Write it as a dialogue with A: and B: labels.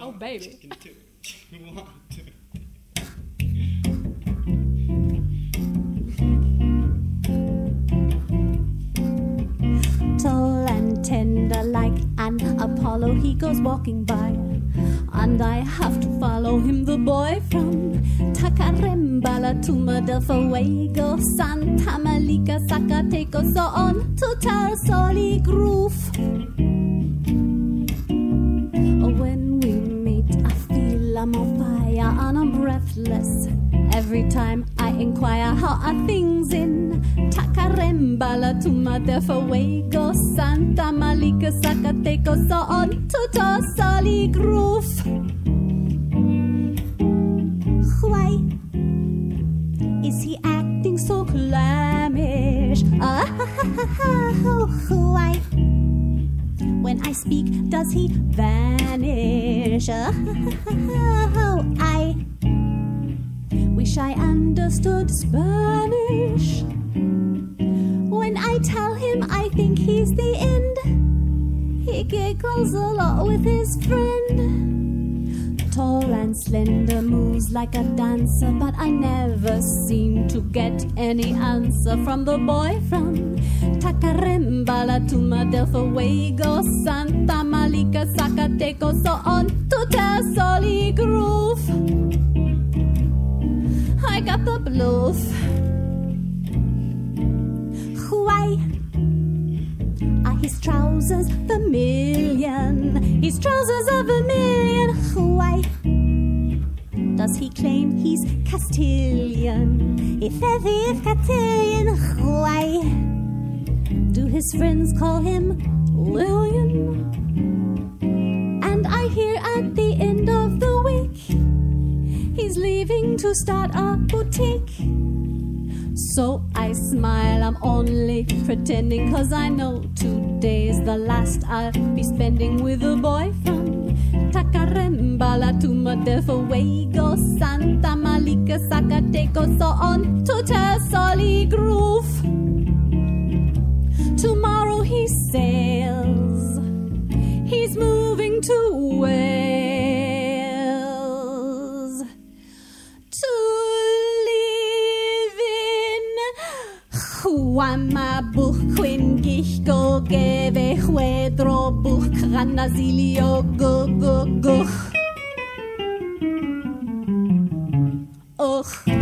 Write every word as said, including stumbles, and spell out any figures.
A: Oh, baby.
B: In two. One, two.
C: Tall and tender like an Apollo, he goes walking by, and I have to follow him. The boy from Tacarembala to Modelfuego, Santa Malika, Zacatecos, so on to Tarsoli Groove. When we meet, I feel I'm on fire and I'm breathless. Every time I inquire, how are things in Tacarembala to Modelfuego, Santa Malika, Zacatecos, so on to Tarsoli Groove. Why is he acting so clammish? Oh, why? When I speak, does he vanish? Oh, I wish I understood Spanish. When I tell him I think he's the end, he giggles a lot with his friend. Tall and slender, moves like a dancer, but I never seem to get any answer from the boy from Tacarembala to Modelfuego, Santa Malika, Zacatecos, so on to Tarsoli Groove. I got the blues. Why are his trousers vermilion? His trousers are vermilion. Why does he claim he's Castilian? If ever if Castilian, why do his friends call him Lillian? And I hear at the end of the week he's leaving to start a boutique. So I smile, I'm only pretending, cause I know today's the last I'll be spending with a boy from Tacarembala to Modelfuego, Santa Malika, Zacatecos, so on to Tarsoli Groove. Tomorrow he sails, he's moving to Wales to Wama buch quin gich go geve huedro buch granazilio go go go. Och.